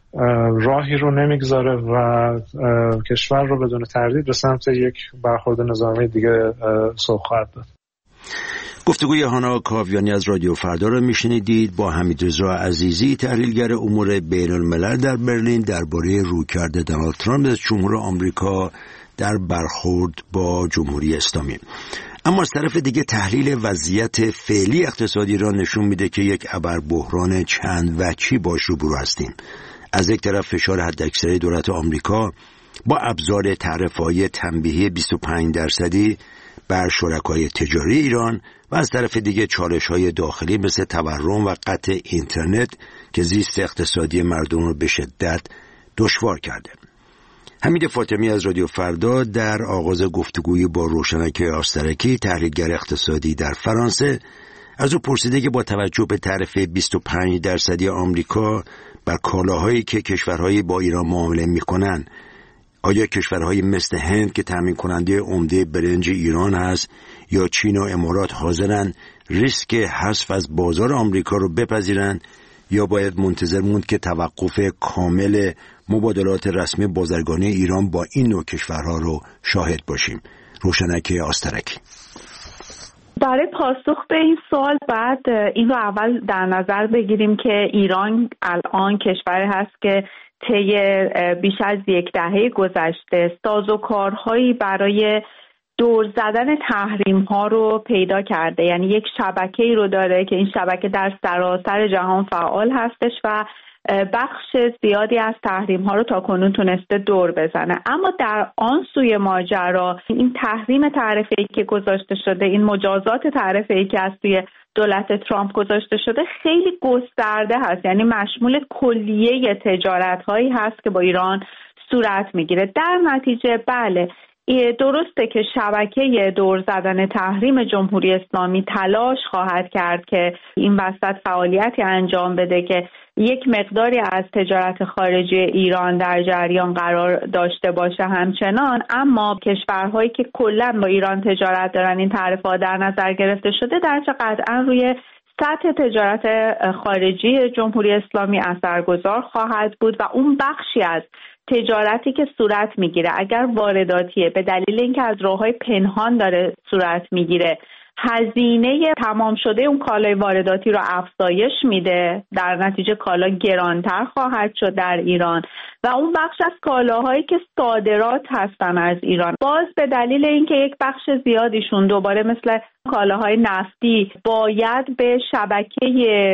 راهی رو نمیگذاره و کشور رو بدون تردید به سمت یک برخورد نظامی دیگه سوق خواهد داد. گفتگوی هانا کاویانی از رادیو فردا رو میشنیدید با حمیدرضا عزیزی، تحلیلگر امور بین الملل در برلین، درباره رویکرد دونالد ترامپ از جمهور آمریکا در برخورد با جمهوری اسلامی. اما از طرف دیگه تحلیل وضعیت فعلی اقتصادی ایران نشون میده که یک ابربحران چند وجهی باش روبرو هستیم. از یک طرف فشار حداکثری دولت آمریکا با ابزار تعرفه‌های تنبیهی 25% بر شرکای تجاری ایران و از طرف دیگه چالش‌های داخلی مثل تورم و قطع اینترنت که زیست اقتصادی مردم رو به شدت دشوار کرده. حمید فاطمی از رادیو فردا در آغاز گفتگوی با روشنک آسترکی، تحلیلگر اقتصادی در فرانسه، از او پرسیده که با توجه به تعرفه 25% آمریکا بر کالاهایی که کشورهای با ایران معامله می‌کنند، آیا کشورهای مثل هند که تامین کننده عمده برنج ایران هست یا چین و امارات حاضرن ریسک حذف از بازار آمریکا رو بپذیرن یا باید منتظر موند که توقف کامل مبادلات رسمی بازرگانی ایران با این نوع کشورها رو شاهد باشیم؟ روشنک آسترکی. برای پاسخ به این سوال بعد این رو اول در نظر بگیریم که ایران الان کشوری هست که طی بیش از یک دهه گذشته سازوکارهایی برای دور زدن تحریم ها رو پیدا کرده. یعنی یک شبکه‌ای رو داره که این شبکه در سراسر جهان فعال هستش و بخش زیادی از تحریم ها رو تا کنون تونسته دور بزنه. اما در آن سوی ماجرا این تحریم تعرفه‌ای که گذاشته شده، این مجازات تعرفه‌ای که از سوی دولت ترامپ گذاشته شده خیلی گسترده هست. یعنی مشمول کلیه تجارت هایی هست که با ایران صورت میگیره. در نتیجه بله درسته که شبکه دور زدن تحریم جمهوری اسلامی تلاش خواهد کرد که این وسط فعالیتی انجام بده که یک مقداری از تجارت خارجی ایران در جریان قرار داشته باشه همچنان، اما کشورهایی که کلاً با ایران تجارت دارن این تعرفه‌ها در نظر گرفته شده درجه قطعاً روی سطح تجارت خارجی جمهوری اسلامی اثرگذار خواهد بود و اون بخشی از تجارتی که صورت میگیره اگر وارداتیه به دلیل اینکه از راه‌های پنهان داره صورت میگیره هزینه تمام شده اون کالای وارداتی رو افزایش میده، در نتیجه کالا گرانتر خواهد شد در ایران و اون بخش از کالاهایی که صادرات هستن از ایران باز به دلیل اینکه یک بخش زیادیشون دوباره مثل کالاهای نفتی باید به شبکه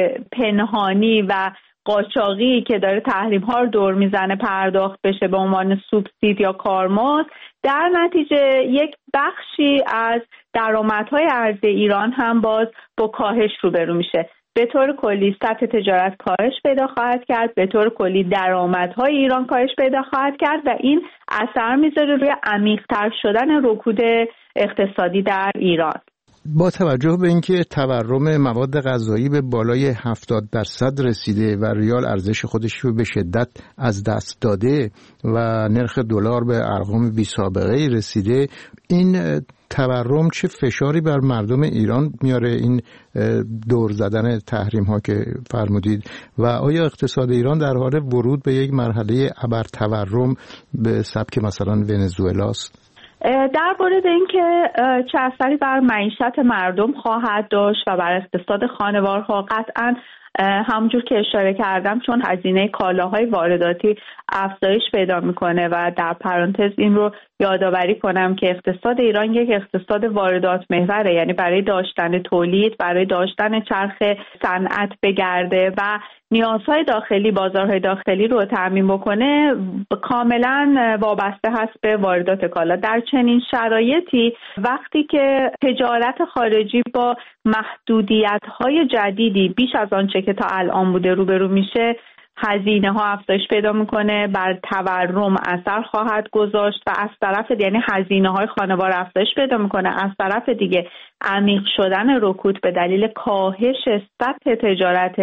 پنهانی و قاچاقی که داره تحریم ها رو دور میزنه پرداخت بشه به عنوان سوبسید یا کارمزد، در نتیجه یک بخشی از درآمدهای ارزی ایران هم باز با کاهش روبرو میشه. به طور کلی سطح تجارت کاهش پیدا خواهد کرد، به طور کلی درآمدهای ایران کاهش پیدا خواهد کرد و این اثر میذاره روی عمیق‌تر شدن رکود اقتصادی در ایران. با توجه به اینکه تورم مواد غذایی به بالای 70% رسیده و ریال ارزش خودش رو به شدت از دست داده و نرخ دلار به ارقام بی‌سابقه‌ای رسیده، این تورم چه فشاری بر مردم ایران میاره، این دور زدن تحریم ها که فرمودید، و آیا اقتصاد ایران در حال ورود به یک مرحله ابر تورم به سبک مثلا ونزوئلاست؟ در مورد اینکه چه اثری بر معیشت مردم خواهد داشت و بر اقتصاد خانوارها، قطعاً همونجور که اشاره کردم چون هزینه کالاهای وارداتی افزایش پیدا میکنه و در پرانتز این رو یادآوری کنم که اقتصاد ایران یک اقتصاد واردات محوره، یعنی برای داشتن تولید، برای داشتن چرخ صنعت بگرده و نیازهای داخلی، بازارهای داخلی رو تامین بکنه کاملا وابسته هست به واردات کالا. در چنین شرایطی وقتی که تجارت خارجی با محدودیت‌های جدیدی بیش از آنچه که تا الان بوده روبرو میشه، هزینه ها افزایش پیدا میکنه، بر تورم اثر خواهد گذاشت و از طرف یعنی هزینه های خانوار افزایش پیدا میکنه، از طرف دیگه عمیق شدن رکود به دلیل کاهش سطح تجارت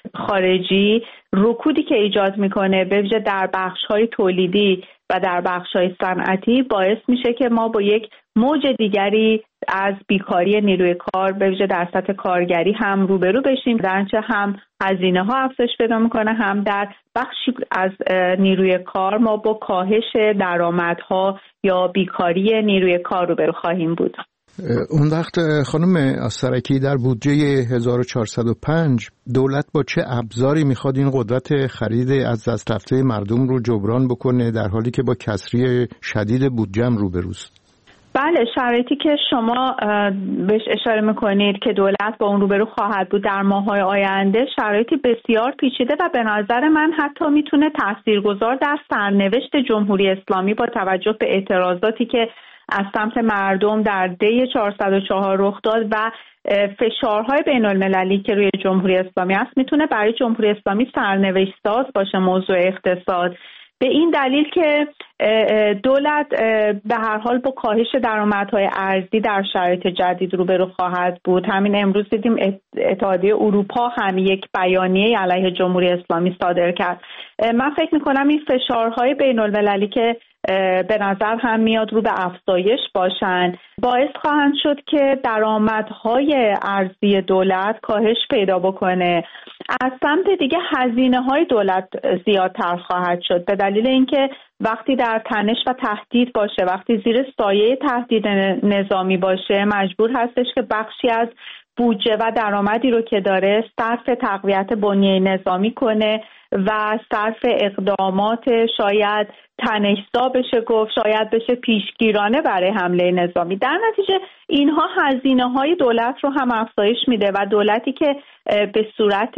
خارجی، رکودی که ایجاد میکنه به ویژه در بخش های تولیدی و در بخش های صنعتی باعث میشه که ما با یک موج دیگری از بیکاری نیروی کار به ویژه در سطح کارگری هم روبرو بشیم، درنچه هم هزینه ها افزایش پیدا میکنه، هم در بخشی از نیروی کار ما با کاهش درآمدها یا بیکاری نیروی کار روبرو خواهیم بود. اون وقت خانم آسترکی در بودجه 1405 دولت با چه ابزاری میخواد این قدرت خرید از دست رفته مردم رو جبران بکنه در حالی که با کسری شدید بودجه هم روبروست؟ بله، شرایطی که شما بهش اشاره میکنید که دولت با اون روبرو خواهد بود در ماه‌های آینده شرایطی بسیار پیچیده و به نظر من حتی میتونه تاثیرگذار در سرنوشت جمهوری اسلامی با توجه به اعتراضاتی که از سمت مردم در دی 404 رخ داد و فشارهای بین المللی که روی جمهوری اسلامی است میتونه برای جمهوری اسلامی سرنوشت ساز باشه موضوع اقتصاد، به این دلیل که دولت به هر حال با کاهش درآمدهای ارزی در شرایط جدید روبرو خواهد بود. همین امروز دیدیم اتحادیه اروپا هم یک بیانیه علیه جمهوری اسلامی صادر کرد. من فکر می‌کنم این فشارهای بین المللی که به نظر هم میاد رو به افزایش باشن باعث خواهند شد که درآمدهای ارزی دولت کاهش پیدا بکنه. از سمت دیگه هزینه‌های دولت زیادتر خواهد شد به دلیل اینکه وقتی در تنش و تهدید باشه، وقتی زیر سایه تهدید نظامی باشه، مجبور هستش که بخشی از بودجه و درآمدی رو که داره صرف تقویت بنیه نظامی کنه و صرف اقدامات شاید تنش‌زا بشه گفت، شاید بشه پیشگیرانه برای حمله نظامی. در نتیجه اینها هزینه‌های دولت رو هم افزایش میده و دولتی که به صورت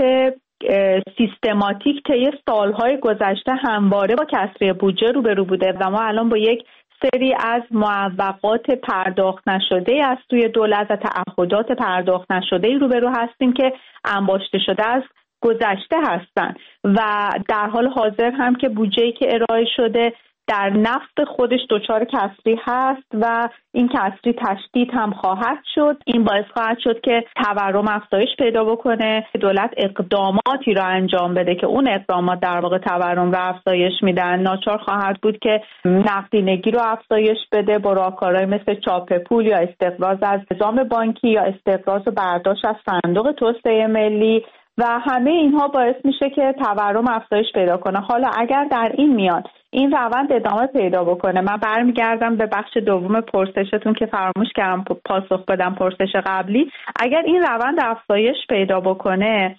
سیستماتیک طی سالهای گذشته همواره با کسری بودجه روبرو بوده و ما الان با یک سری از معوقات پرداخت نشده از سوی دولت و تعهدات پرداخت نشده روبرو هستیم که انباشته شده از گذشته هستند و در حال حاضر هم که بودجه‌ای که ارائه شده در نفس خودش دچار کسری هست و این کسری تشدید هم خواهد شد. این باعث خواهد شد که تورم افزایش پیدا بکنه، دولت اقداماتی را انجام بده که اون اقدامات در واقع تورم را افزایش میدن. ناچار خواهد بود که نقدینگی رو افزایش بده با راهکارهای مثل چاپ پول یا استقراض از نظام بانکی یا استقراض و برداشت از صندوق توسعه ملی و همه اینها باعث میشه که تورم افزایش پیدا کنه. حالا اگر در این میان این روند ادامه پیدا بکنه، من برمیگردم به بخش دوم پرسشتون که فراموش کردم پاسخ بدم پرسش قبلی. اگر این روند افزایش پیدا بکنه،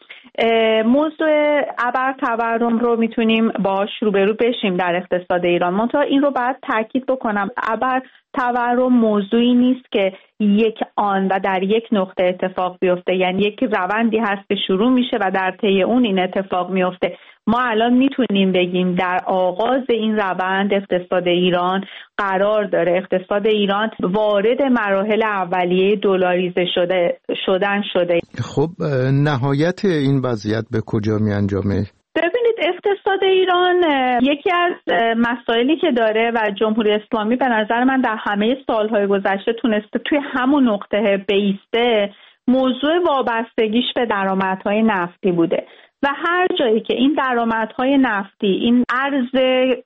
موضوع ابر تورم رو میتونیم باش روبرو بشیم در اقتصاد ایران. منتها این رو باید تاکید بکنم، ابر تورم موضوعی نیست که یک آن و در یک نقطه اتفاق بیفته، یعنی یک روندی هست که شروع میشه و در طی اون این اتفاق میفته. ما الان میتونیم بگیم در آغاز این روند اقتصاد ایران قرار داره. اقتصاد ایران وارد مراحل اولیه دلاریزه شدن شده. خب نهایت این وضعیت به کجا می انجامه؟ ببینید، اقتصاد ایران یکی از مسائلی که داره و جمهوری اسلامی به نظر من در همه سالهای گذشته تونسته توی همون نقطه بیسته، موضوع وابستگیش به درآمدهای نفتی بوده و هر جایی که این درآمدهای نفتی، این ارز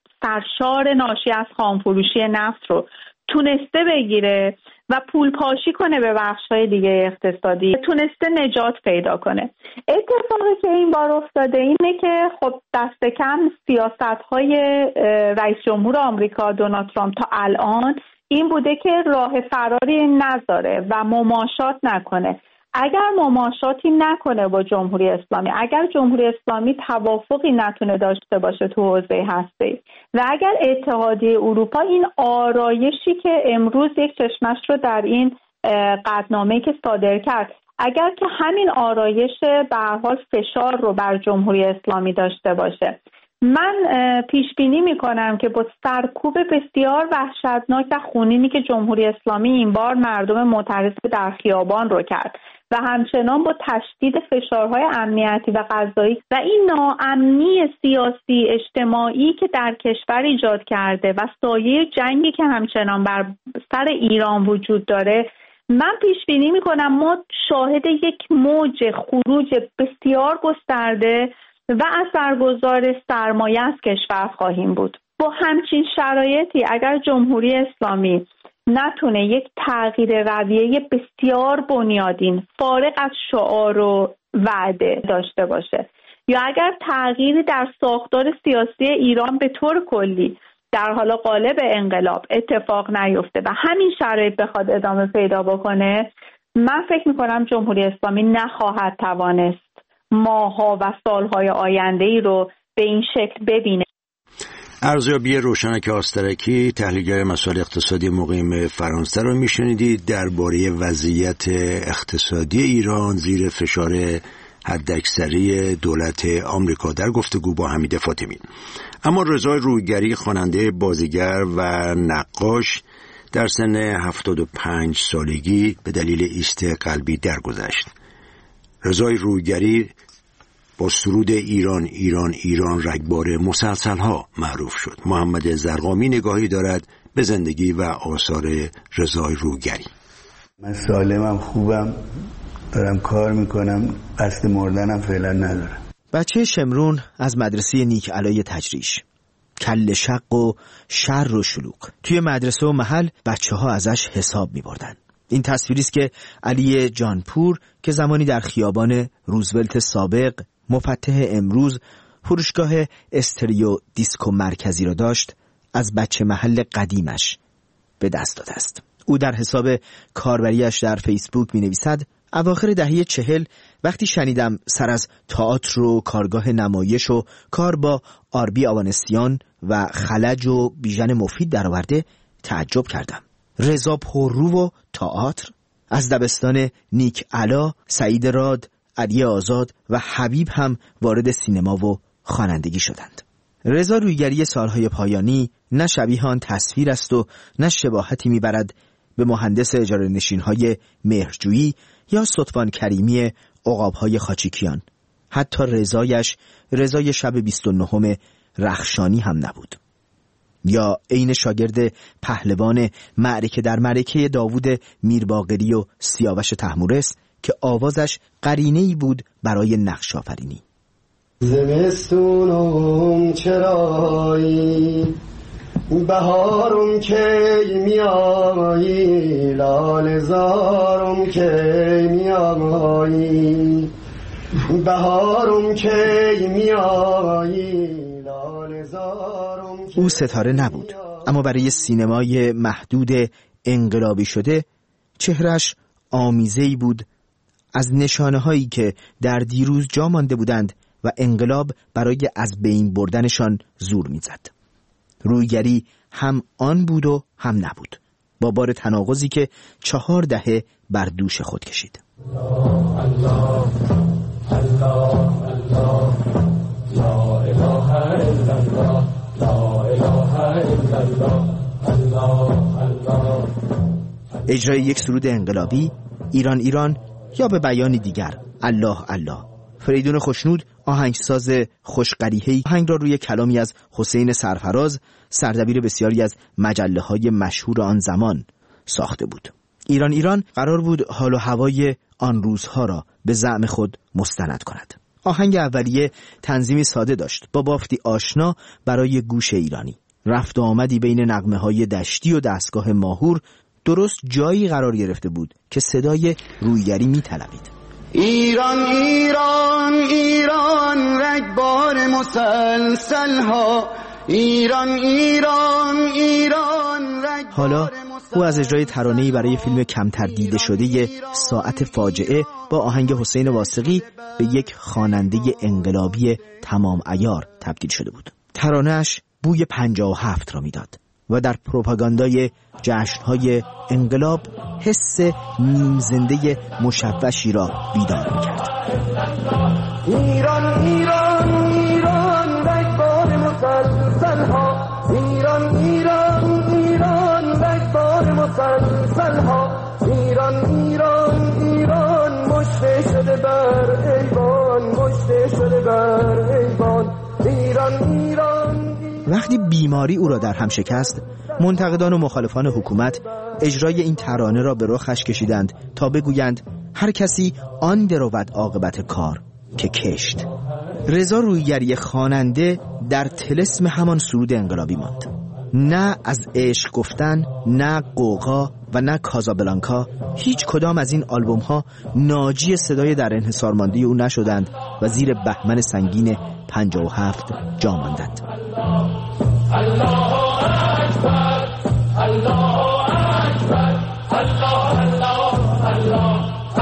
سرشار ناشی از خامفروشی نفت رو تونسته بگیره و پول پاشی کنه به بخش‌های دیگه اقتصادی، تونسته نجات پیدا کنه. اتفاقی که این بار افتاده اینه که خب دست کم سیاست‌های رئیس جمهور آمریکا دونالد ترامپ تا الان این بوده که راه فراری نذاره و مماشات نکنه. اگر مماشاتی نکنه با جمهوری اسلامی، اگر جمهوری اسلامی توافقی نتونه داشته باشه تو حوزه هسته‌ای و اگر اتحادیه اروپا این آرایشی که امروز یک چشمش رو در این قطعنامه‌ای که صادر کرد، اگر که همین آرایش به هر حال فشار رو بر جمهوری اسلامی داشته باشه، من پیش بینی میکنم که با سرکوب بسیار وحشتناک و خونینی که جمهوری اسلامی این بار مردم معترض در خیابان رو کرد و همچنان با تشدید فشارهای امنیتی و قضایی و این ناامنی سیاسی اجتماعی که در کشور ایجاد کرده و سایه جنگی که همچنان بر سر ایران وجود داره، من پیش بینی میکنم ما شاهد یک موج خروج بسیار گسترده و اثرگذار سرمایه از کشور خواهیم بود. با همچین شرایطی اگر جمهوری اسلامی نتونه یک تغییر رویه بسیار بنیادین فارغ از شعار و وعده داشته باشه یا اگر تغییری در ساختار سیاسی ایران به طور کلی در حال قالب انقلاب اتفاق نیفته و همین شرایط بخواد ادامه پیدا بکنه، من فکر میکنم جمهوری اسلامی نخواهد توانست ماها و سالهای آینده‌ای رو به این شکل ببینه. ارزیابی روشنک آسترکی، تحلیلگر مسائل اقتصادی مقیم فرانسه رو میشنیدید درباره وضعیت اقتصادی ایران زیر فشار حداکثری دولت آمریکا در گفتگو با حمید فاطمی. اما رضا رویگری، خواننده، بازیگر و نقاش، در سن 75 سالگی به دلیل ایست قلبی درگذشت. رضا رویگری با سرود ایران ایران ایران رگبار مسلسل‌ها معروف شد. محمد زرقامی نگاهی دارد به زندگی و آثار رضا رویگری. من سالمم، خوبم، دارم کار میکنم، قصد مردنم فعلا ندارم. بچه شمرون از مدرسه نیک علای تجریش، کل شق و شر و شلوغ. توی مدرسه و محل بچه ها ازش حساب میبردن. این تصویری است که علی جانپور که زمانی در خیابان روزولت سابق مفتح امروز فروشگاه استریو دیسکو مرکزی را داشت، از بچه محل قدیمش به دست داده است. او در حساب کاربریش در فیسبوک می نویسد: اواخر دهه 40 وقتی شنیدم سر از تئاتر و کارگاه نمایش و کار با آربی آوانسیان و خلج و بیژن مفید درآورده تعجب کردم. رضا پررو و تئاتر، از دبستان نیک علا، سعید راد، علی آزاد و حبیب هم وارد سینما و خوانندگی شدند. رضا رویگری سالهای پایانی نه شبیه آن تصویر است و نه شباهتی میبرد به مهندس اجاره نشین‌های مهرجویی یا ستوان کریمی عقاب‌های خاچیکیان. حتی رضای شب 29 رخشانی هم نبود. یا عین شاگرد پهلوان معرکه در معرکه داوود میرباقری و سیاوش طهمورث که آوازش قرینه‌ای بود برای نقش آفرینی. زمستونم چرایی بهارم کی میایی لاله زارم کی میایی بهارم کی میایی لاله زارم. او ستاره نبود، اما برای سینمای محدود انقلابی شده چهرش آمیزه‌ای بود از نشانه‌هایی که در دیروز جا مانده بودند و انقلاب برای از بین بردنشان زور می‌زد. رویگری هم آن بود و هم نبود، با بار تناقضی که 4 دهه بر دوش خود کشید. اجرای یک سرود انقلابی، ایران ایران، یا به بیان دیگر الله الله. فریدون خوشنود آهنگساز خوشقریحه‌ای آهنگ را روی کلامی از حسین سرفراز، سردبیر بسیاری از مجله‌های مشهور آن زمان ساخته بود. ایران ایران قرار بود حال و هوای آن روزها را به زعم خود مستند کند. آهنگ اولیه تنظیمی ساده داشت با بافتی آشنا برای گوش ایرانی. رفت و آمدی بین نغمه‌های دشتی و دستگاه ماهور درست جایی قرار گرفته بود که صدای رویگری می‌طلبید. ایران ایران ایران رگبار مسلسل ها، ایران ایران ایران رگبار. حالا او از اجرای ترانه‌ای برای فیلم کمتر دیده شده ساعت فاجعه با آهنگ حسین واثقی به یک خواننده انقلابی تمام عیار تبدیل شده بود. ترانه‌اش بوی 57 را میداد و در پروپاگاندای جشن‌های انقلاب حس نیم زنده مشوشی را بیدار می‌کرد. ایران ایران ایران رگبار مسلسل ها، ایران ایران ایران رگبار مسلسل ها، ایران ایران ایران مشته شده بر ایوان، مشته شده بر ایوان، ایران ایران. وقتی بیماری او را در هم شکست، منتقدان و مخالفان حکومت اجرای این ترانه را به رخش کشیدند تا بگویند هر کسی آن درود عاقبت کار که کشت. رضا رویگری خواننده در طلسم همان سرود انقلابی ماند. نه از عشق گفتن، نه قوقا و نه کازابلانکا، هیچ کدام از این آلبوم ها ناجی صدای در انحصار مانده او نشدند و زیر بهمن سنگین 57 جا ماندند. الله اکبر الله اکبر الله الله الله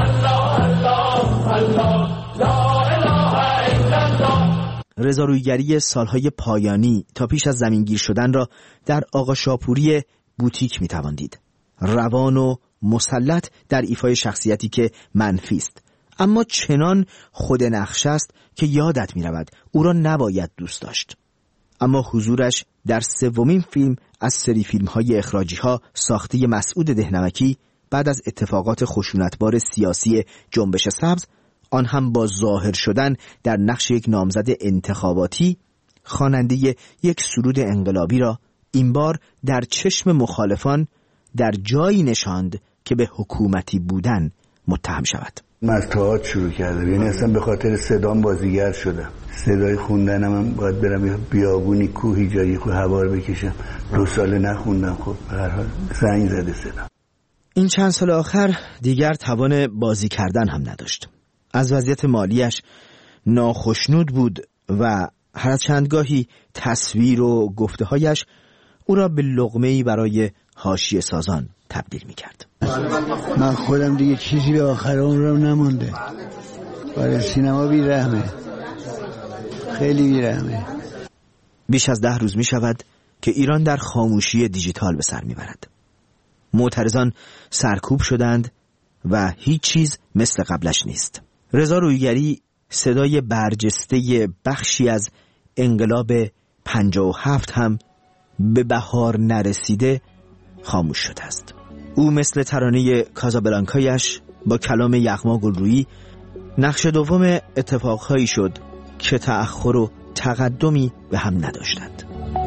الله الله لا اله الا الله. رضا رویگری سالهای پایانی تا پیش از زمینگیر شدن را در آقا شاپوری بوتیک میتوان دید. روان و مسلط در ایفای شخصیتی که منفی است، اما چنان خود نقش است که یادت میرود او را نباید دوست داشت. اما حضورش در 3مین فیلم از سری فیلم‌های اخراجی‌ها ساخته مسعود دهنمکی بعد از اتفاقات خشونتبار سیاسی جنبش سبز، آن هم با ظاهر شدن در نقش یک نامزد انتخاباتی، خواننده یک سرود انقلابی را این بار در چشم مخالفان در جایی نشاند که به حکومتی بودن متهم شود. من از تئاتر شروع کردم، یعنی اصلا به خاطر صدام بازیگر شدم. صدای خوندنم هم باید برم بیابونی کوهی جایی هوا رو بکشم. 2 سال نخوندم، خب به هر حال زنگ زده صدام. این چند سال آخر دیگر توان بازی کردن هم نداشت. از وضعیت مالیش ناخشنود بود و هر از چندگاهی تصویر و گفته‌هایش او را به لقمه‌ای برای حاشیه سازان تبدیل میکرد. من خودم دیگه چیزی به آخر عمرم نمونده. برای سینما بیرحمه، خیلی بیرحمه. بیش از 10 روز می شود که ایران در خاموشی دیجیتال به سر می برد. معترضان سرکوب شدند و هیچ چیز مثل قبلش نیست. رضا رویگری صدای برجسته بخشی از انقلاب 57 هم به بهار نرسیده خاموش شده است. او مثل ترانه کازابلانکایش با کلام یغما گلرویی نقش دوم اتفاقهایی شد که تأخر و تقدمی به هم نداشتند.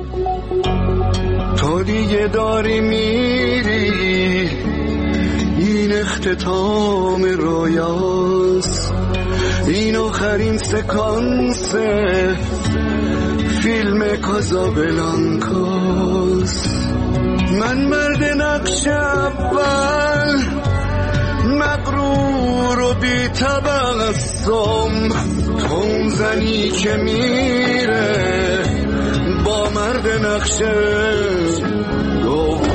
تو دیگه داری میری، این اختتام رویاست، این آخرین سکانس فیلم کازابلانکاست. من مرد نقش اول، مغرور و بی تبسم، تو اون زنی که میره با مرد نقش دوم.